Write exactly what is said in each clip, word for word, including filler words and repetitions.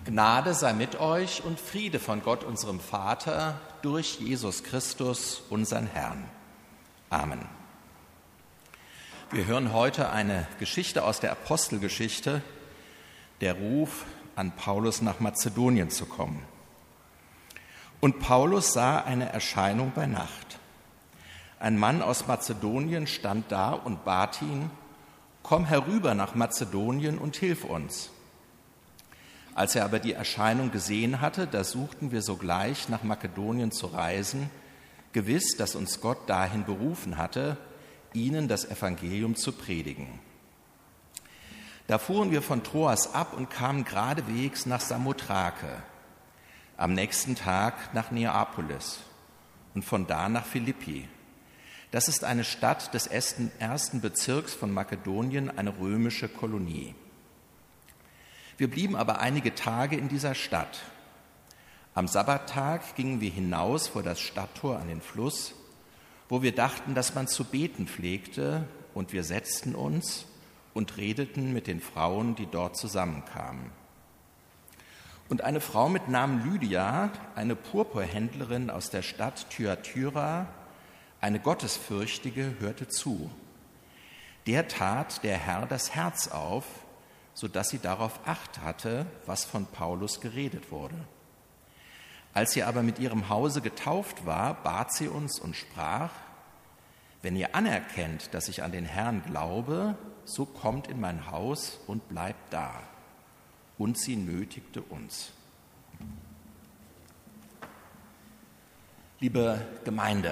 Gnade sei mit euch und Friede von Gott, unserem Vater, durch Jesus Christus, unseren Herrn. Amen. Wir hören heute eine Geschichte aus der Apostelgeschichte, der Ruf an Paulus nach Mazedonien zu kommen. Und Paulus sah eine Erscheinung bei Nacht. Ein Mann aus Mazedonien stand da und bat ihn: Komm herüber nach Mazedonien und hilf uns. Als er aber die Erscheinung gesehen hatte, da suchten wir sogleich nach Makedonien zu reisen, gewiss, dass uns Gott dahin berufen hatte, ihnen das Evangelium zu predigen. Da fuhren wir von Troas ab und kamen geradewegs nach Samothrake, am nächsten Tag nach Neapolis und von da nach Philippi. Das ist eine Stadt des ersten Bezirks von Makedonien, eine römische Kolonie. Wir blieben aber einige Tage in dieser Stadt. Am Sabbattag gingen wir hinaus vor das Stadttor an den Fluss, wo wir dachten, dass man zu beten pflegte, und wir setzten uns und redeten mit den Frauen, die dort zusammenkamen. Und eine Frau mit Namen Lydia, eine Purpurhändlerin aus der Stadt Thyatira, eine Gottesfürchtige, hörte zu. Der tat der Herr das Herz auf, sodass sie darauf Acht hatte, was von Paulus geredet wurde. Als sie aber mit ihrem Hause getauft war, bat sie uns und sprach: Wenn ihr anerkennt, dass ich an den Herrn glaube, so kommt in mein Haus und bleibt da. Und sie nötigte uns. Liebe Gemeinde,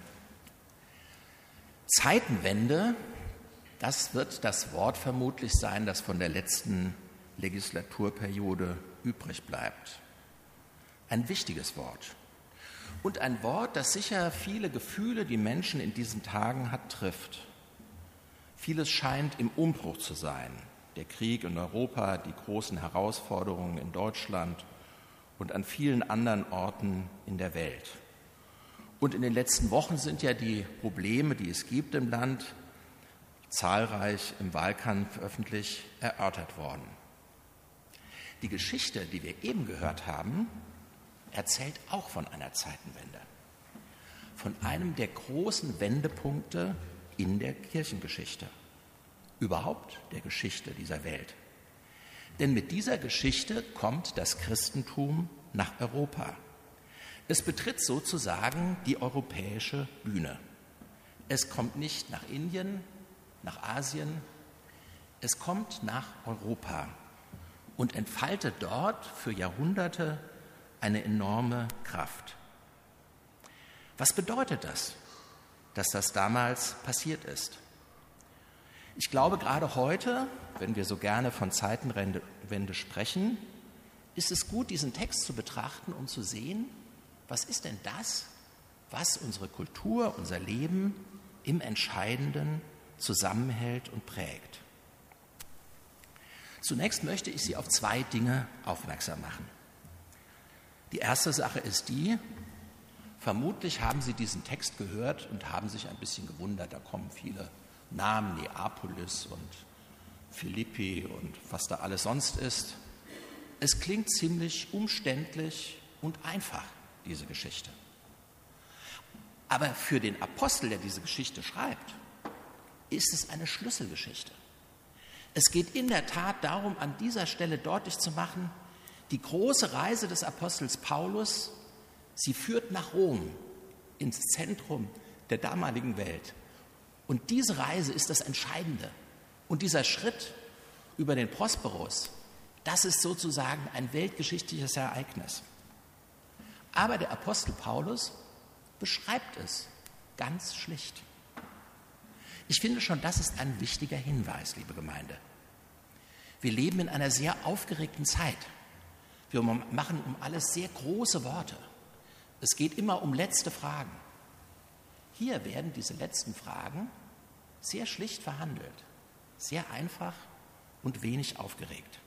Zeitenwende, das wird das Wort vermutlich sein, das von der letzten Legislaturperiode übrig bleibt. Ein wichtiges Wort und ein Wort, das sicher viele Gefühle, die Menschen in diesen Tagen hat, trifft. Vieles scheint im Umbruch zu sein. Der Krieg in Europa, die großen Herausforderungen in Deutschland und an vielen anderen Orten in der Welt. Und in den letzten Wochen sind ja die Probleme, die es gibt im Land, zahlreich im Wahlkampf öffentlich erörtert worden. Die Geschichte, die wir eben gehört haben, erzählt auch von einer Zeitenwende, von einem der großen Wendepunkte in der Kirchengeschichte, überhaupt der Geschichte dieser Welt. Denn mit dieser Geschichte kommt das Christentum nach Europa. Es betritt sozusagen die europäische Bühne. Es kommt nicht nach Indien, nach Asien, es kommt nach Europa und entfaltet dort für Jahrhunderte eine enorme Kraft. Was bedeutet das, dass das damals passiert ist? Ich glaube, gerade heute, wenn wir so gerne von Zeitenwende sprechen, ist es gut, diesen Text zu betrachten, um zu sehen, was ist denn das, was unsere Kultur, unser Leben im Entscheidenden zusammenhält und prägt. Zunächst möchte ich Sie auf zwei Dinge aufmerksam machen. Die erste Sache ist die: Vermutlich haben Sie diesen Text gehört und haben sich ein bisschen gewundert, da kommen viele Namen, Neapolis und Philippi und was da alles sonst ist. Es klingt ziemlich umständlich und einfach, diese Geschichte. Aber für den Apostel, der diese Geschichte schreibt, ist es eine Schlüsselgeschichte. Es geht in der Tat darum, an dieser Stelle deutlich zu machen, die große Reise des Apostels Paulus, sie führt nach Rom, ins Zentrum der damaligen Welt. Und diese Reise ist das Entscheidende. Und dieser Schritt über den Prosperus, das ist sozusagen ein weltgeschichtliches Ereignis. Aber der Apostel Paulus beschreibt es ganz schlicht. Ich finde schon, das ist ein wichtiger Hinweis, liebe Gemeinde. Wir leben in einer sehr aufgeregten Zeit. Wir machen um alles sehr große Worte. Es geht immer um letzte Fragen. Hier werden diese letzten Fragen sehr schlicht verhandelt, sehr einfach und wenig aufgeregt.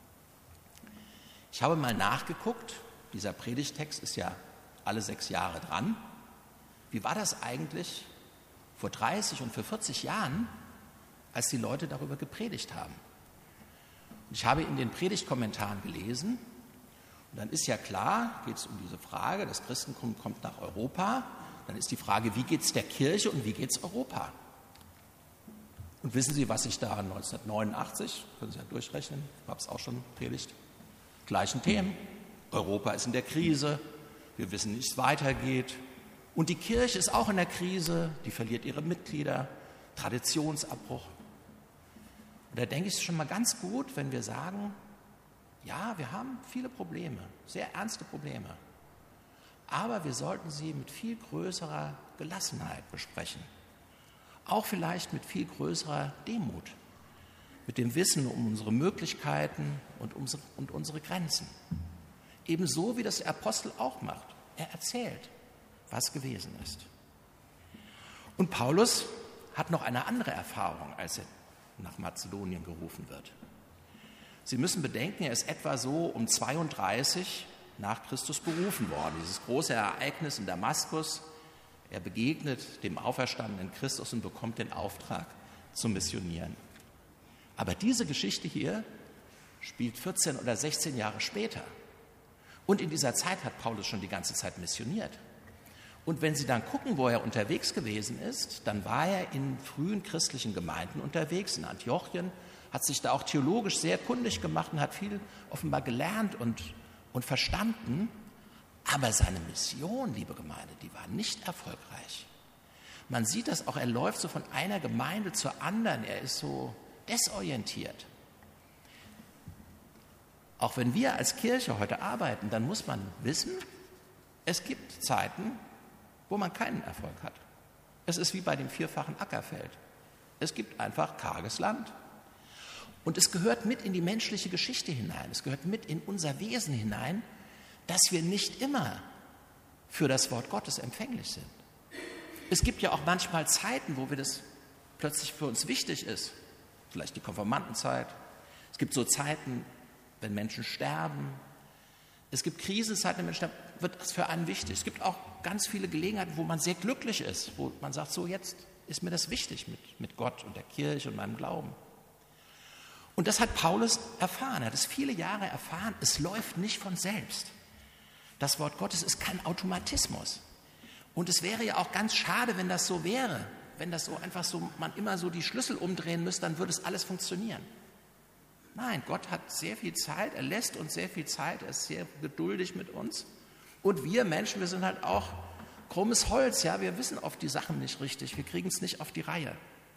Ich habe mal nachgeguckt, dieser Predigtext ist ja alle sechs Jahre dran. Wie war das eigentlich vor dreißig und für vierzig Jahren, als die Leute darüber gepredigt haben? Ich habe in den Predigtkommentaren gelesen, Und dann ist ja klar, geht es um diese Frage, das Christentum kommt nach Europa, dann ist die Frage, wie geht es der Kirche und wie geht es Europa? Und wissen Sie, was ich da neunzehnhundertneunundachtzig, können Sie ja durchrechnen, ich habe es auch schon predigt, gleichen Themen. Europa ist in der Krise, wir wissen nicht, wie es weitergeht. Und die Kirche ist auch in der Krise, die verliert ihre Mitglieder, Traditionsabbruch. Und da denke ich, es ist schon mal ganz gut, wenn wir sagen, ja, wir haben viele Probleme, sehr ernste Probleme. Aber wir sollten sie mit viel größerer Gelassenheit besprechen. Auch vielleicht mit viel größerer Demut. Mit dem Wissen um unsere Möglichkeiten und, unsere, und unsere Grenzen. Ebenso wie das der Apostel auch macht. Er erzählt, was gewesen ist. Und Paulus hat noch eine andere Erfahrung, als er nach Mazedonien gerufen wird. Sie müssen bedenken, er ist etwa so um zweiunddreißig nach Christus berufen worden. Dieses große Ereignis in Damaskus, er begegnet dem auferstandenen Christus und bekommt den Auftrag zu missionieren. Aber diese Geschichte hier spielt vierzehn oder sechzehn Jahre später. Und in dieser Zeit hat Paulus schon die ganze Zeit missioniert. Und wenn Sie dann gucken, wo er unterwegs gewesen ist, dann war er in frühen christlichen Gemeinden unterwegs, in Antiochien, hat sich da auch theologisch sehr kundig gemacht und hat viel offenbar gelernt und, und verstanden. Aber seine Mission, liebe Gemeinde, die war nicht erfolgreich. Man sieht das auch, er läuft so von einer Gemeinde zur anderen, er ist so desorientiert. Auch wenn wir als Kirche heute arbeiten, dann muss man wissen, es gibt Zeiten, wo man keinen Erfolg hat. Es ist wie bei dem vierfachen Ackerfeld. Es gibt einfach karges Land. Und es gehört mit in die menschliche Geschichte hinein, es gehört mit in unser Wesen hinein, dass wir nicht immer für das Wort Gottes empfänglich sind. Es gibt ja auch manchmal Zeiten, wo wir das plötzlich für uns wichtig ist. Vielleicht die Konfirmandenzeit. Es gibt so Zeiten, wenn Menschen sterben. Es gibt Krisenzeiten, wenn Menschen sterben, wird das für einen wichtig. Es gibt auch ganz viele Gelegenheiten, wo man sehr glücklich ist, wo man sagt, so jetzt ist mir das wichtig mit, mit Gott und der Kirche und meinem Glauben. Und das hat Paulus erfahren, er hat es viele Jahre erfahren, es läuft nicht von selbst. Das Wort Gottes ist kein Automatismus. Und es wäre ja auch ganz schade, wenn das so wäre, wenn das so einfach so, man immer so die Schlüssel umdrehen müsste, dann würde es alles funktionieren. Nein, Gott hat sehr viel Zeit, er lässt uns sehr viel Zeit, er ist sehr geduldig mit uns. Und wir Menschen, wir sind halt auch krummes Holz, ja, wir wissen oft die Sachen nicht richtig, wir kriegen es nicht auf die Reihe.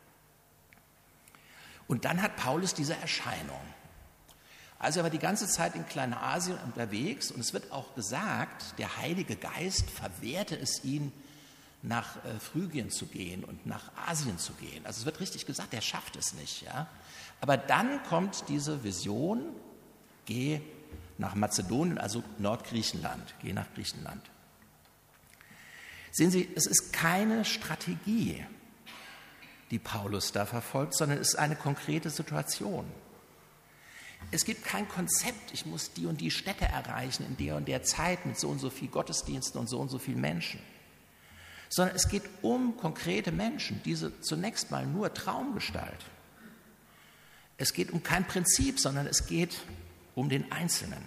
Und dann hat Paulus diese Erscheinung. Also er war die ganze Zeit in Kleinasien unterwegs und es wird auch gesagt, der Heilige Geist verwehrte es ihn, nach äh, Phrygien zu gehen und nach Asien zu gehen. Also es wird richtig gesagt, er schafft es nicht. Ja? Aber dann kommt diese Vision, geh nach Mazedonien, also Nordgriechenland, geh nach Griechenland. Sehen Sie, es ist keine Strategie, die Paulus da verfolgt, sondern es ist eine konkrete Situation. Es gibt kein Konzept, ich muss die und die Städte erreichen in der und der Zeit mit so und so viel Gottesdiensten und so und so vielen Menschen. Sondern es geht um konkrete Menschen, diese zunächst mal nur Traumgestalt. Es geht um kein Prinzip, sondern es geht um den Einzelnen.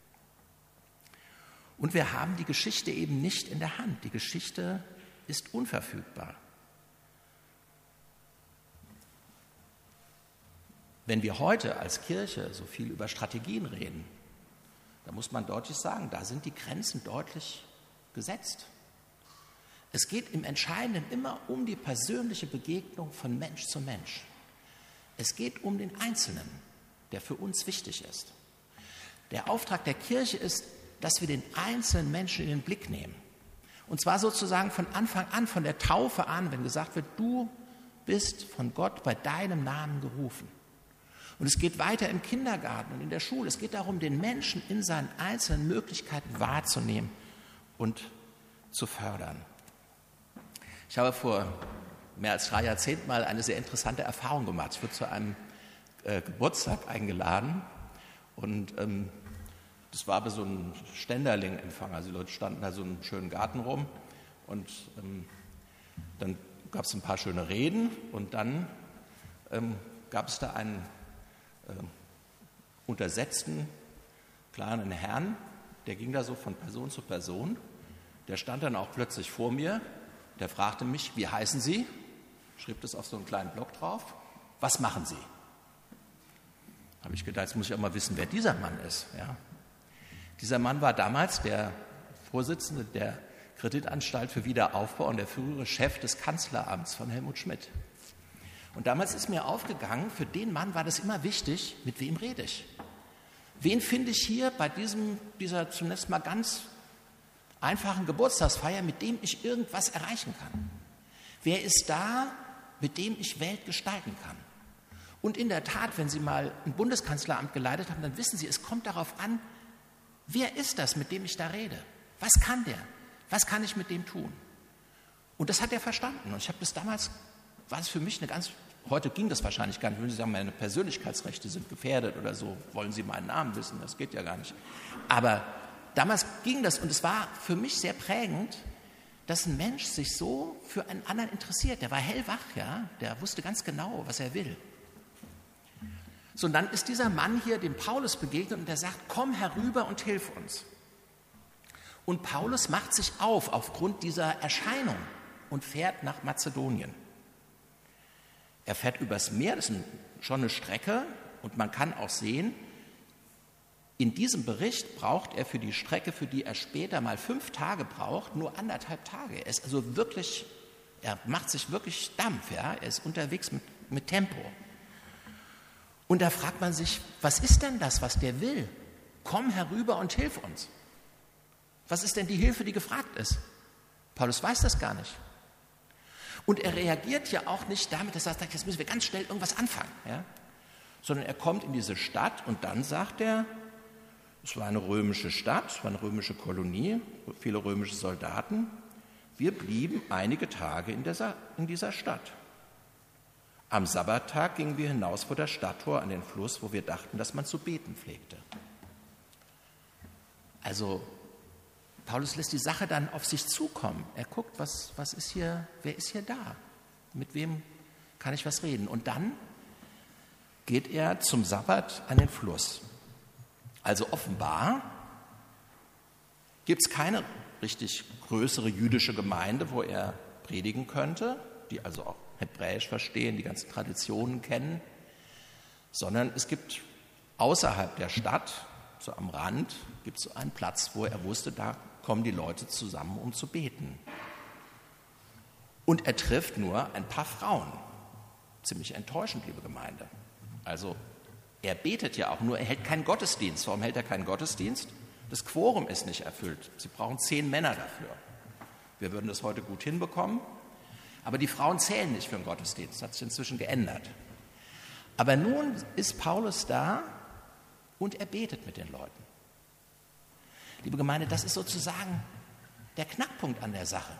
Und wir haben die Geschichte eben nicht in der Hand. Die Geschichte ist unverfügbar. Wenn wir heute als Kirche so viel über Strategien reden, dann muss man deutlich sagen, da sind die Grenzen deutlich gesetzt. Es geht im Entscheidenden immer um die persönliche Begegnung von Mensch zu Mensch. Es geht um den Einzelnen, der für uns wichtig ist. Der Auftrag der Kirche ist, dass wir den einzelnen Menschen in den Blick nehmen. Und zwar sozusagen von Anfang an, von der Taufe an, wenn gesagt wird, du bist von Gott bei deinem Namen gerufen. Und es geht weiter im Kindergarten und in der Schule. Es geht darum, den Menschen in seinen einzelnen Möglichkeiten wahrzunehmen und zu fördern. Ich habe vor mehr als drei Jahrzehnten mal eine sehr interessante Erfahrung gemacht. Ich wurde zu einem äh, Geburtstag eingeladen und ähm, das war aber so ein Ständerling-Empfang. Also die Leute standen da so einen schönen Garten rum und ähm, dann gab es ein paar schöne Reden und dann ähm, gab es da einen äh, untersetzten kleinen Herrn, der ging da so von Person zu Person. Der stand dann auch plötzlich vor mir. Der fragte mich, wie heißen Sie? Schrieb das auf so einen kleinen Block drauf. Was machen Sie? Habe ich gedacht, jetzt muss ich auch mal wissen, wer dieser Mann ist. Ja. Dieser Mann war damals der Vorsitzende der Kreditanstalt für Wiederaufbau und der frühere Chef des Kanzleramts von Helmut Schmidt. Und damals ist mir aufgegangen, für den Mann war das immer wichtig, mit wem rede ich? Wen finde ich hier bei diesem, dieser zunächst mal ganz einfachen Geburtstagsfeier, mit dem ich irgendwas erreichen kann? Wer ist da, mit dem ich Welt gestalten kann? Und in der Tat, wenn Sie mal ein Bundeskanzleramt geleitet haben, dann wissen Sie, es kommt darauf an, wer ist das, mit dem ich da rede? Was kann der? Was kann ich mit dem tun? Und das hat er verstanden. Und ich habe das damals, war es für mich eine ganz, heute ging das wahrscheinlich gar nicht, würden Sie sagen, meine Persönlichkeitsrechte sind gefährdet oder so, wollen Sie meinen Namen wissen, das geht ja gar nicht. Aber damals ging das und es war für mich sehr prägend, dass ein Mensch sich so für einen anderen interessiert. Der war hellwach, ja, der wusste ganz genau, was er will. So, und dann ist dieser Mann hier dem Paulus begegnet und der sagt, komm herüber und hilf uns. Und Paulus macht sich auf aufgrund dieser Erscheinung und fährt nach Mazedonien. Er fährt übers Meer, das ist schon eine Strecke und man kann auch sehen, in diesem Bericht braucht er für die Strecke, für die er später mal fünf Tage braucht, nur anderthalb Tage. Er ist also wirklich, er macht sich wirklich Dampf, ja? Er ist unterwegs mit, mit Tempo. Und da fragt man sich, was ist denn das, was der will? Komm herüber und hilf uns. Was ist denn die Hilfe, die gefragt ist? Paulus weiß das gar nicht. Und er reagiert ja auch nicht damit, dass er sagt, jetzt müssen wir ganz schnell irgendwas anfangen. Ja? Sondern er kommt in diese Stadt und dann sagt er, es war eine römische Stadt, es war eine römische Kolonie, viele römische Soldaten. Wir blieben einige Tage in dieser, in dieser Stadt. Am Sabbattag gingen wir hinaus vor das Stadttor an den Fluss, wo wir dachten, dass man zu beten pflegte. Also Paulus lässt die Sache dann auf sich zukommen. Er guckt, was, was ist hier, wer ist hier da? Mit wem kann ich was reden? Und dann geht er zum Sabbat an den Fluss. Also offenbar gibt es keine richtig größere jüdische Gemeinde, wo er predigen könnte, die also auch Hebräisch verstehen, die ganzen Traditionen kennen, sondern es gibt außerhalb der Stadt, so am Rand, gibt es so einen Platz, wo er wusste, da kommen die Leute zusammen, um zu beten. Und er trifft nur ein paar Frauen. Ziemlich enttäuschend, liebe Gemeinde. Also er betet ja auch nur, er hält keinen Gottesdienst. Warum hält er keinen Gottesdienst? Das Quorum ist nicht erfüllt. Sie brauchen zehn Männer dafür. Wir würden das heute gut hinbekommen. Aber die Frauen zählen nicht für den Gottesdienst. Das hat sich inzwischen geändert. Aber nun ist Paulus da und er betet mit den Leuten. Liebe Gemeinde, das ist sozusagen der Knackpunkt an der Sache.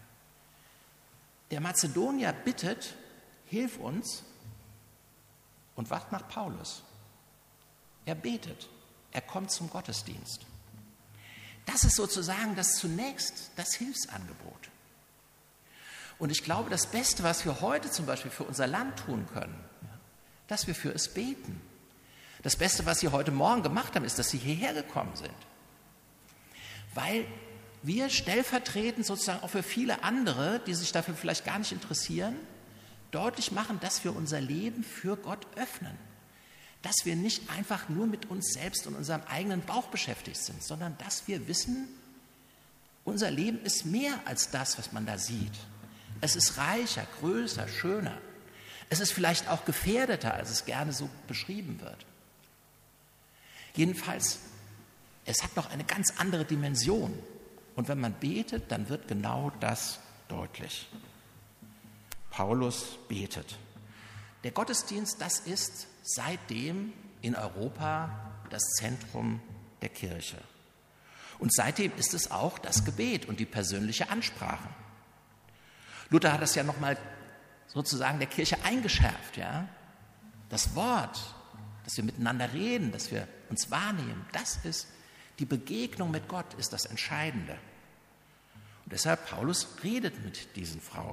Der Mazedonier bittet, hilf uns, und wacht nach Paulus. Er betet, er kommt zum Gottesdienst. Das ist sozusagen das zunächst das Hilfsangebot. Und ich glaube, das Beste, was wir heute zum Beispiel für unser Land tun können, dass wir für es beten. Das Beste, was Sie heute Morgen gemacht haben, ist, dass Sie hierher gekommen sind. Weil wir stellvertretend sozusagen auch für viele andere, die sich dafür vielleicht gar nicht interessieren, deutlich machen, dass wir unser Leben für Gott öffnen. Dass wir nicht einfach nur mit uns selbst und unserem eigenen Bauch beschäftigt sind, sondern dass wir wissen, unser Leben ist mehr als das, was man da sieht. Es ist reicher, größer, schöner. Es ist vielleicht auch gefährdeter, als es gerne so beschrieben wird. Jedenfalls, es hat noch eine ganz andere Dimension. Und wenn man betet, dann wird genau das deutlich. Paulus betet. Der Gottesdienst, das ist seitdem in Europa das Zentrum der Kirche. Und seitdem ist es auch das Gebet und die persönliche Ansprache. Luther hat das ja nochmal sozusagen der Kirche eingeschärft. Ja? Das Wort, dass wir miteinander reden, dass wir uns wahrnehmen, das ist die Begegnung mit Gott, ist das Entscheidende. Und deshalb, Paulus redet mit diesen Frauen.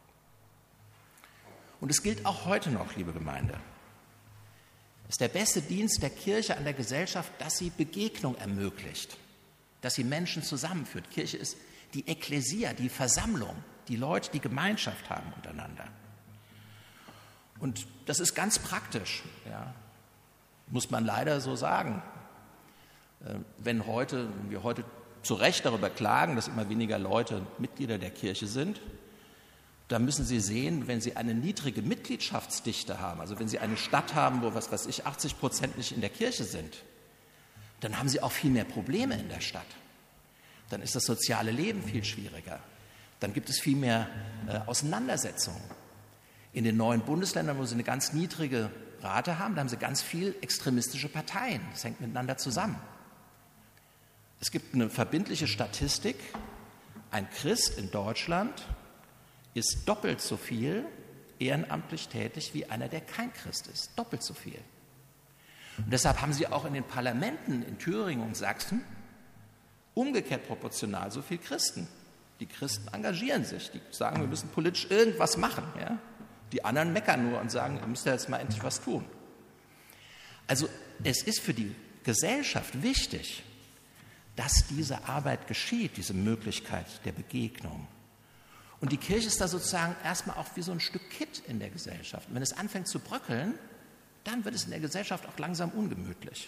Und es gilt auch heute noch, liebe Gemeinde. Es ist der beste Dienst der Kirche an der Gesellschaft, dass sie Begegnung ermöglicht. dass sie Menschen zusammenführt. Kirche ist die Ekklesia, die Versammlung, die Leute, die Gemeinschaft haben untereinander. Und das ist ganz praktisch, ja, muss man leider so sagen. Wenn heute, wenn wir heute zu Recht darüber klagen, dass immer weniger Leute Mitglieder der Kirche sind, dann müssen Sie sehen, wenn Sie eine niedrige Mitgliedschaftsdichte haben, also wenn Sie eine Stadt haben, wo, was weiß ich, achtzig Prozent nicht in der Kirche sind, dann haben Sie auch viel mehr Probleme in der Stadt. Dann ist das soziale Leben viel schwieriger. Dann gibt es viel mehr äh, Auseinandersetzungen. In den neuen Bundesländern, wo Sie eine ganz niedrige Rate haben, da haben Sie ganz viel extremistische Parteien. Das hängt miteinander zusammen. Es gibt eine verbindliche Statistik. Ein Christ in Deutschland ist doppelt so viel ehrenamtlich tätig wie einer, der kein Christ ist. Doppelt so viel. Und deshalb haben Sie auch in den Parlamenten in Thüringen und Sachsen umgekehrt proportional so viel Christen. Die Christen engagieren sich, die sagen, wir müssen politisch irgendwas machen. Ja? Die anderen meckern nur und sagen, ihr müsst ja jetzt mal endlich was tun. Also es ist für die Gesellschaft wichtig, dass diese Arbeit geschieht, diese Möglichkeit der Begegnung. Und die Kirche ist da sozusagen erstmal auch wie so ein Stück Kitt in der Gesellschaft. Und wenn es anfängt zu bröckeln, dann wird es in der Gesellschaft auch langsam ungemütlich.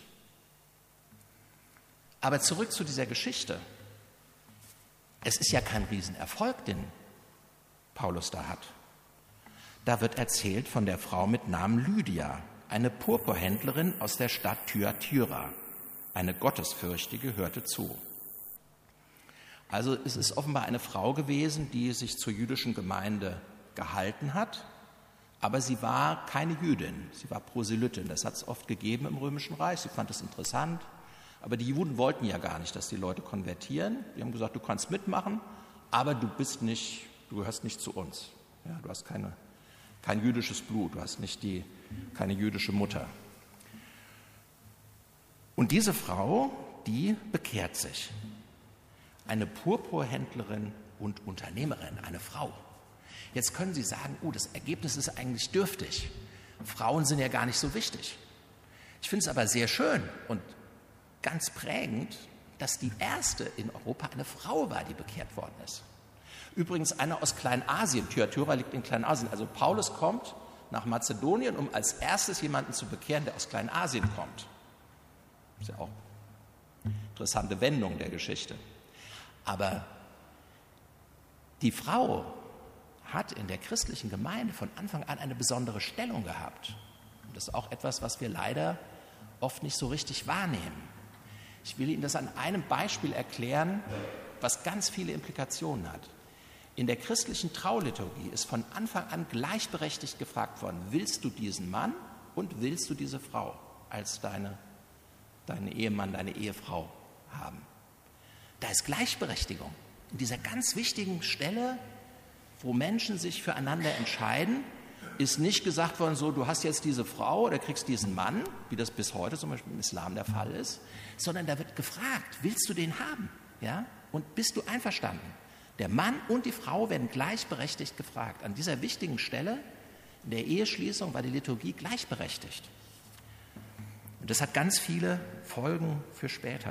Aber zurück zu dieser Geschichte. Es ist ja kein Riesenerfolg, den Paulus da hat. Da wird erzählt von der Frau mit Namen Lydia, eine Purpurhändlerin aus der Stadt Thyatira. Eine Gottesfürchtige hörte zu. Also es ist offenbar eine Frau gewesen, die sich zur jüdischen Gemeinde gehalten hat, aber sie war keine Jüdin, sie war Proselytin. Das hat es oft gegeben im Römischen Reich, sie fand es interessant. Aber die Juden wollten ja gar nicht, dass die Leute konvertieren. Die haben gesagt, du kannst mitmachen, aber du bist nicht, du gehörst nicht zu uns. Ja, du hast keine, kein jüdisches Blut, du hast nicht die, keine jüdische Mutter. Und diese Frau, die bekehrt sich. Eine Purpurhändlerin und Unternehmerin, eine Frau. Jetzt können Sie sagen, oh, das Ergebnis ist eigentlich dürftig. Frauen sind ja gar nicht so wichtig. Ich finde es aber sehr schön und ganz prägend, dass die erste in Europa eine Frau war, die bekehrt worden ist. Übrigens eine aus Kleinasien. Thyatira liegt in Kleinasien. Also Paulus kommt nach Mazedonien, um als erstes jemanden zu bekehren, der aus Kleinasien kommt. Das ist ja auch eine interessante Wendung der Geschichte. Aber die Frau hat in der christlichen Gemeinde von Anfang an eine besondere Stellung gehabt. Und das ist auch etwas, was wir leider oft nicht so richtig wahrnehmen. Ich will Ihnen das an einem Beispiel erklären, was ganz viele Implikationen hat. In der christlichen Trauliturgie ist von Anfang an gleichberechtigt gefragt worden, willst du diesen Mann und willst du diese Frau als deine, deinen Ehemann, deine Ehefrau haben? Da ist Gleichberechtigung. In dieser ganz wichtigen Stelle, wo Menschen sich füreinander entscheiden, ist nicht gesagt worden, so, du hast jetzt diese Frau oder kriegst diesen Mann, wie das bis heute zum Beispiel im Islam der Fall ist, sondern da wird gefragt, willst du den haben? Ja? Und bist du einverstanden? Der Mann und die Frau werden gleichberechtigt gefragt. An dieser wichtigen Stelle in der Eheschließung war die Liturgie gleichberechtigt. Und das hat ganz viele Folgen für später.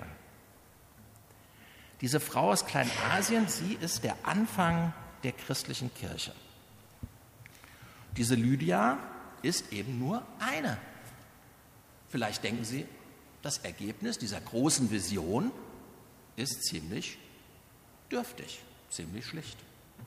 Diese Frau aus Kleinasien, sie ist der Anfang der christlichen Kirche. Diese Lydia ist eben nur eine. Vielleicht denken Sie, das Ergebnis dieser großen Vision ist ziemlich dürftig, ziemlich schlicht.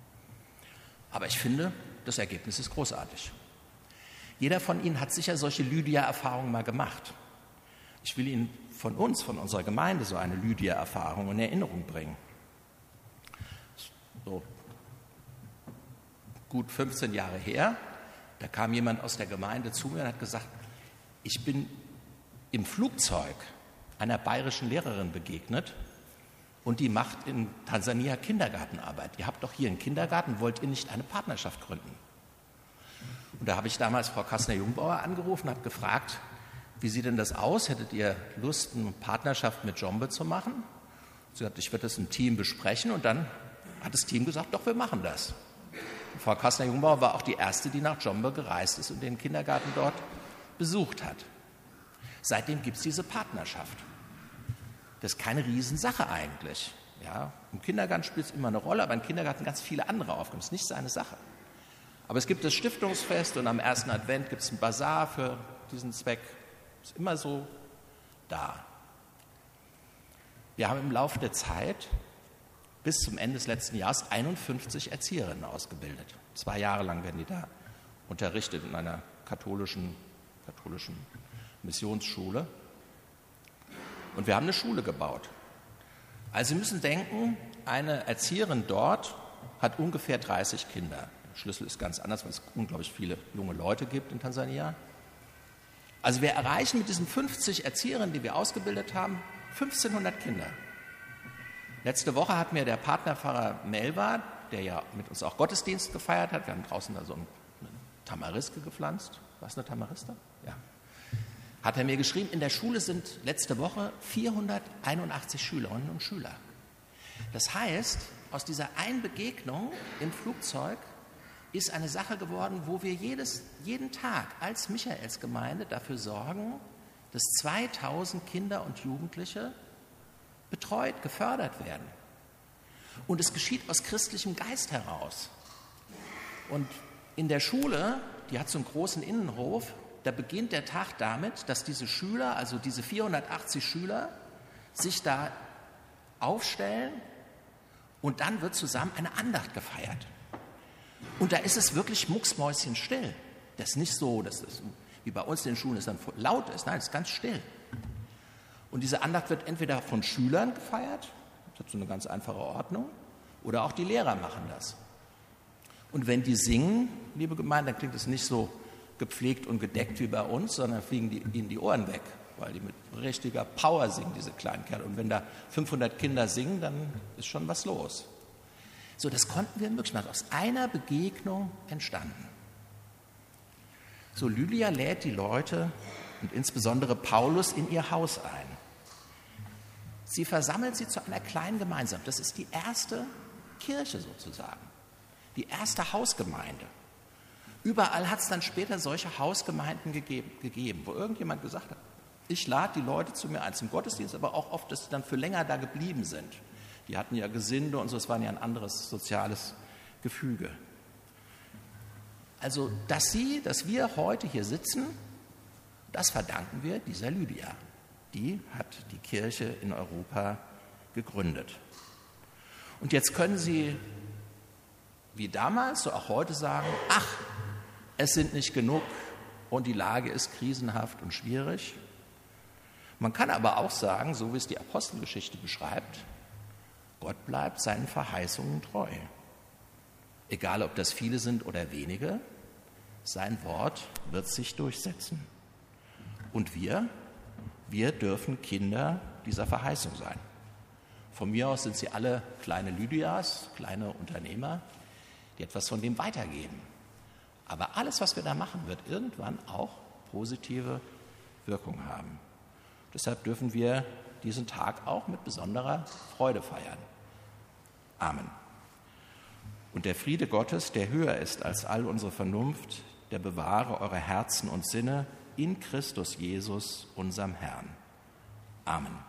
Aber ich finde, das Ergebnis ist großartig. Jeder von Ihnen hat sicher solche Lydia-Erfahrungen mal gemacht. Ich will Ihnen von uns, von unserer Gemeinde, so eine Lydia-Erfahrung in Erinnerung bringen. So gut fünfzehn Jahre her, da kam jemand aus der Gemeinde zu mir und hat gesagt, ich bin im Flugzeug einer bayerischen Lehrerin begegnet und die macht in Tansania Kindergartenarbeit. Ihr habt doch hier einen Kindergarten, wollt ihr nicht eine Partnerschaft gründen? Und da habe ich damals Frau Kastner-Jungbauer angerufen und habe gefragt, wie sieht denn das aus? Hättet ihr Lust, eine Partnerschaft mit Jombe zu machen? Sie hat, ich werde das im Team besprechen und dann hat das Team gesagt, doch, wir machen das. Und Frau Kastner-Jungbauer war auch die erste, die nach Jombe gereist ist und den Kindergarten dort besucht hat. Seitdem gibt es diese Partnerschaft. Das ist keine Riesensache eigentlich. Ja, im Kindergarten spielt es immer eine Rolle, aber im Kindergarten ganz viele andere Aufgaben. Das ist nicht seine Sache. Aber es gibt das Stiftungsfest und am ersten Advent gibt es einen Basar für diesen Zweck. Ist immer so da. Wir haben im Laufe der Zeit bis zum Ende des letzten Jahres einundfünfzig Erzieherinnen ausgebildet. Zwei Jahre lang werden die da unterrichtet in einer katholischen, katholischen Missionsschule. Und wir haben eine Schule gebaut. Also Sie müssen denken, eine Erzieherin dort hat ungefähr dreißig Kinder. Der Schlüssel ist ganz anders, weil es unglaublich viele junge Leute gibt in Tansania. Also wir erreichen mit diesen fünfzig Erzieherinnen, die wir ausgebildet haben, fünfzehnhundert Kinder. Letzte Woche hat mir der Partnerpfarrer Melva, der ja mit uns auch Gottesdienst gefeiert hat, wir haben draußen da so eine Tamariske gepflanzt. War es eine Tamariste? Ja. Hat er mir geschrieben, in der Schule sind letzte Woche vierhunderteinundachtzig Schülerinnen und Schüler. Das heißt, aus dieser einen Begegnung im Flugzeug ist eine Sache geworden, wo wir jedes, jeden Tag als Michaelsgemeinde dafür sorgen, dass zweitausend Kinder und Jugendliche betreut, gefördert werden. Und es geschieht aus christlichem Geist heraus. Und in der Schule, die hat so einen großen Innenhof, da beginnt der Tag damit, dass diese Schüler, also diese vierhundertachtzig Schüler, sich da aufstellen und dann wird zusammen eine Andacht gefeiert. Und da ist es wirklich mucksmäuschenstill. Das ist nicht so, dass das wie bei uns in den Schulen es dann laut ist, nein, es ist ganz still. Und diese Andacht wird entweder von Schülern gefeiert, das hat so eine ganz einfache Ordnung, oder auch die Lehrer machen das. Und wenn die singen, liebe Gemeinde, dann klingt es nicht so gepflegt und gedeckt wie bei uns, sondern fliegen die, ihnen die Ohren weg, weil die mit richtiger Power singen, diese kleinen Kerle. Und wenn da fünfhundert Kinder singen, dann ist schon was los. So, das konnten wir möglich machen, aus einer Begegnung entstanden. So, Lydia lädt die Leute und insbesondere Paulus in ihr Haus ein. Sie versammelt sie zu einer kleinen Gemeinschaft. Das ist die erste Kirche sozusagen, die erste Hausgemeinde. Überall hat es dann später solche Hausgemeinden gegeben, gegeben, wo irgendjemand gesagt hat, ich lade die Leute zu mir ein zum Gottesdienst, aber auch oft, dass sie dann für länger da geblieben sind. Die hatten ja Gesinde und so, es war ja ein anderes soziales Gefüge. Also, dass Sie, dass wir heute hier sitzen, das verdanken wir dieser Lydia. Die hat die Kirche in Europa gegründet. Und jetzt können Sie, wie damals, so auch heute sagen, ach, es sind nicht genug und die Lage ist krisenhaft und schwierig. Man kann aber auch sagen, so wie es die Apostelgeschichte beschreibt, Gott bleibt seinen Verheißungen treu. Egal, ob das viele sind oder wenige, sein Wort wird sich durchsetzen. Und wir, wir dürfen Kinder dieser Verheißung sein. Von mir aus sind sie alle kleine Lydias, kleine Unternehmer, die etwas von dem weitergeben. Aber alles, was wir da machen, wird irgendwann auch positive Wirkung haben. Deshalb dürfen wir diesen Tag auch mit besonderer Freude feiern. Amen. Und der Friede Gottes, der höher ist als all unsere Vernunft, der bewahre eure Herzen und Sinne in Christus Jesus, unserem Herrn. Amen.